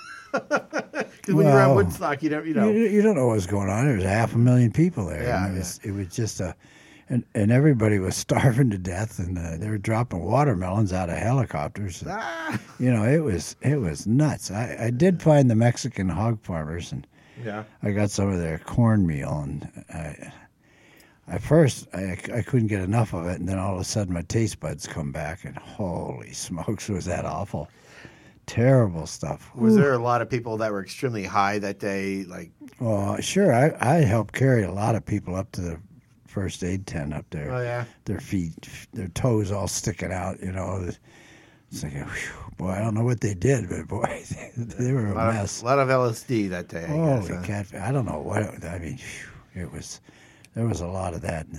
Because when you're at Well, Woodstock, you don't, you know. You, you don't know what was going on. There was half a million people there. Yeah, and it was it was just a, and and everybody was starving to death, and uh, they were dropping watermelons out of helicopters. And, Ah, you know, it was it was nuts. I, I did find the Mexican hog farmers, and yeah. I got some of their cornmeal, and I, at first I I couldn't get enough of it, and then all of a sudden my taste buds come back, and holy smokes, was that awful. Terrible stuff. Was there a lot of people that were extremely high that day? Like, Well, sure. I, I helped carry a lot of people up to the first aid tent up there. oh yeah, Their feet, their toes all sticking out, you know. It's like, whew, boy, I don't know what they did, but boy, they were a a lot, mess. of, a lot of L S D that day. I Holy guess, huh? cat! I don't know what, it, I mean, phew, it was, there was a lot of that.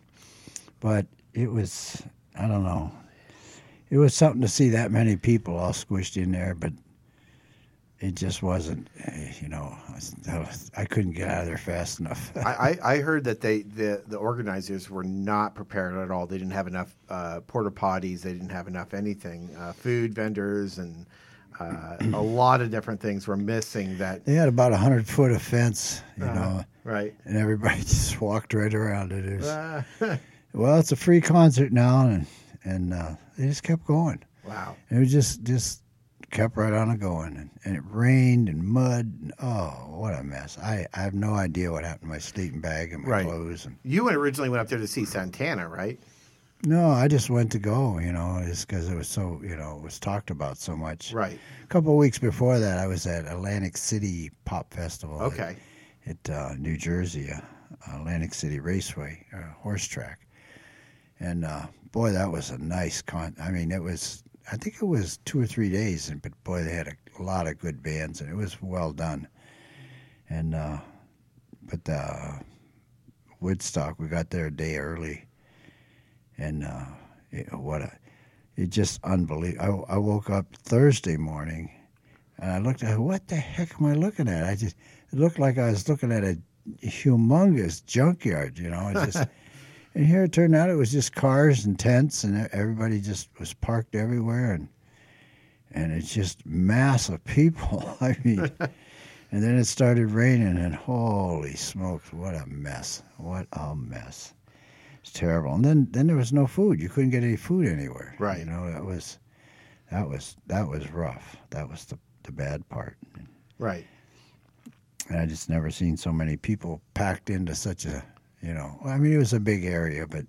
But it was, I don't know. It was something to see that many people all squished in there, but it just wasn't, eh, you know, I, was, I couldn't get out of there fast enough. I, I I heard that they the, the organizers were not prepared at all. They didn't have enough uh, porta potties. They didn't have enough anything. Uh, food vendors and uh, a lot of different things were missing. That They had about a hundred foot of fence, you uh, know, right. and everybody just walked right around it. It was, Uh, well, it's a free concert now, and and uh, they just kept going. wow. It was just just kept right on it going, and, and it rained and mud. And, oh, what a mess! I, I have no idea what happened to my sleeping bag and my Right. clothes. And You went originally went up there to see Santana, right? no, I just went to go, you know, just because it was so, you know, it was talked about so much. Right. A couple of weeks before that, I was at Atlantic City Pop Festival. at- Okay. At, uh, New Jersey, uh, Atlantic City Raceway, uh, horse track. And uh, boy, that was a nice con. I mean, it was. I think it was two or three days, and but boy, they had a lot of good bands, and it was well done. And uh, but uh, Woodstock, we got there a day early, and uh, it, what a it just unbelievable. I, I woke up Thursday morning, and I looked at what the heck am I looking at? I just it looked like I was looking at a humongous junkyard, you know. It just. And here it turned out it was just cars and tents, and everybody just was parked everywhere, and and it's just mass of people. I mean, and then it started raining, and holy smokes, what a mess! What a mess! It's terrible. And then then there was no food. You couldn't get any food anywhere. Right. You know that was that was that was rough. That was the the bad part. Right. And I just never seen so many people packed into such a. You know, I mean, it was a big area, but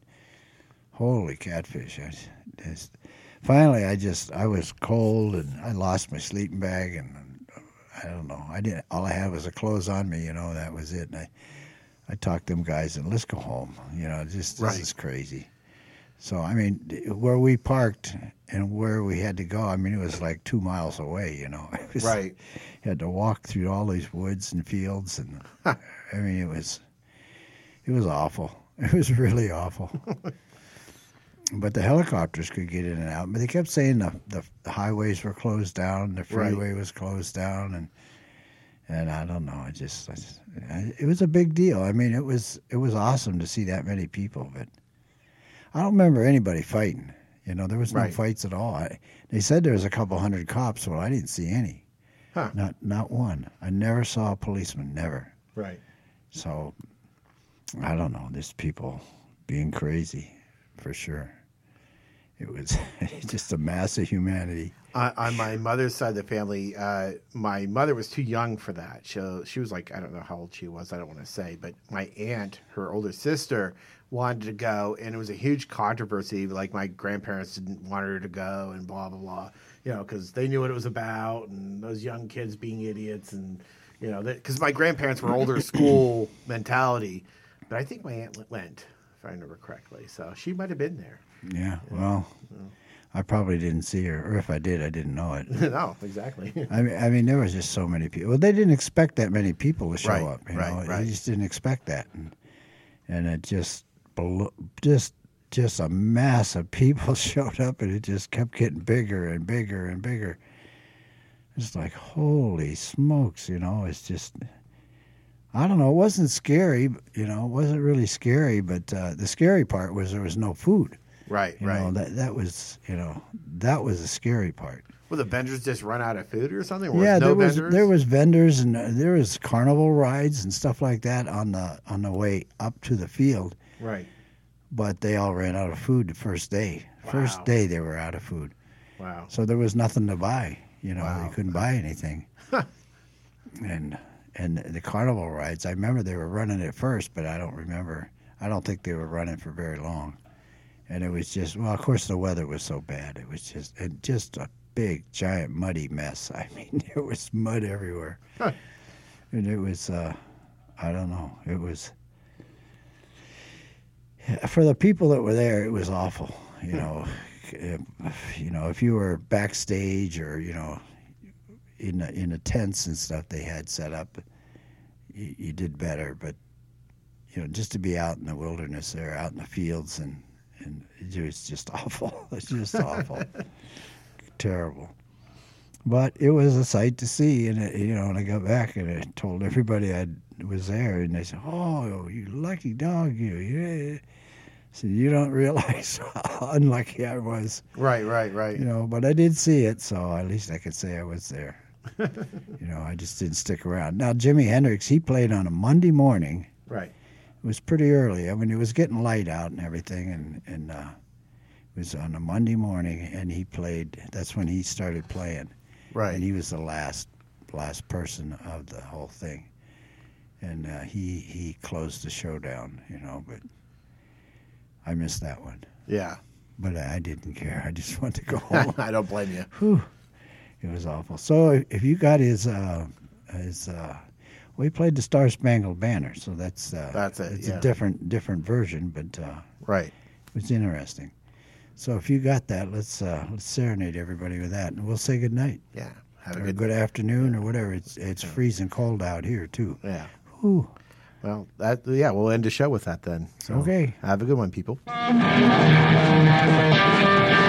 holy catfish! I just, finally, I just I was cold and I lost my sleeping bag, and I don't know. I didn't. All I had was the clothes on me. You know, that was it. And I, I talked them guys and let's go home. You know, just this Right. is crazy. So I mean, where we parked and where we had to go, I mean, it was like two miles away. You know, it was, Right. had to walk through all these woods and fields, and I mean, it was. It was awful. It was really awful. But the helicopters could get in and out. But they kept saying the, the highways were closed down, the freeway was closed down, and and I don't know. I just, I just, it was a big deal. I mean, it was it was awesome to see that many people. But I don't remember anybody fighting. You know, there was no Right. fights at all. I, they said there was a couple hundred cops. Well, I didn't see any. Huh. Not not one. I never saw a policeman. Never. Right. So. I don't know. There's people being crazy, for sure. it was just a mass of humanity. On, on my mother's side of the family, uh, my mother was too young for that. So she was like, I don't know how old she was. I don't want to say, but my aunt, her older sister, wanted to go, and it was a huge controversy. Like my grandparents didn't want her to go, and blah blah blah. You know, because they knew what it was about, and those young kids being idiots, and you know, because my grandparents were older school mentality. But I think my aunt went, if I remember correctly. So she might have been there. Yeah, well, I probably didn't see her, or if I did, I didn't know it. No, exactly. I mean, I mean, there was just so many people. Well, they didn't expect that many people to show Right, up. You right, know, right. they just didn't expect that, and and it just, belo- just, just a mass of people showed up, and it just kept getting bigger and bigger and bigger. It's like, holy smokes, you know, it's just. I don't know. It wasn't scary, you know. It wasn't really scary, but uh, the scary part was there was no food. Right, You right. know, that that was, you know, that was the scary part. Well, the vendors just run out of food or something? Or Yeah, no there was vendors? there was vendors and uh, there was carnival rides and stuff like that on the on the way up to the field, Right. but they all ran out of food the first day. Wow. First day they were out of food, Wow. so there was nothing to buy. You know, Wow. you couldn't buy anything. and and the carnival rides, I remember they were running at first, but I don't remember. I don't think they were running for very long. And it was just, well, of course, the weather was so bad. It was just, it, just a big, giant, muddy mess. I mean, there was mud everywhere. Huh. And it was, uh, I don't know, it was, for the people that were there, it was awful. You know, if, you know, if you were backstage or, you know, in the, in the tents and stuff they had set up, you, you did better. But, you know, just to be out in the wilderness there, out in the fields, and, and it was just awful. It's just awful. Terrible. But it was a sight to see, and it, you know, and I got back and I told everybody I was there, and they said, "Oh, you lucky dog, you!" Yeah. So you don't realize how unlucky I was, Right, right, right. you know. But I did see it, so at least I could say I was there. You know, I just didn't stick around. Now, Jimi Hendrix, he played on a Monday morning. Right. It was pretty early. I mean, it was getting light out and everything, and and uh, it was on a Monday morning, and he played. That's when he started playing. Right. And he was the last last person of the whole thing, and uh, he he closed the show down, you know. But I missed that one. Yeah. But I, I didn't care. I just wanted to go home. I don't blame you. Whew. It was awful. So if, if you got his uh, his uh, well, he played the Star Spangled Banner, so that's uh, That's it, It's yeah. a different different version, but uh, Right. it was interesting. So if you got that, let's uh, let's serenade everybody with that, and we'll say good night. Yeah. Have a Or good, good afternoon or whatever. It's it's freezing cold out here too. Yeah. Whew. Well, that yeah, we'll end the show with that then. So Okay. Have a good one, people.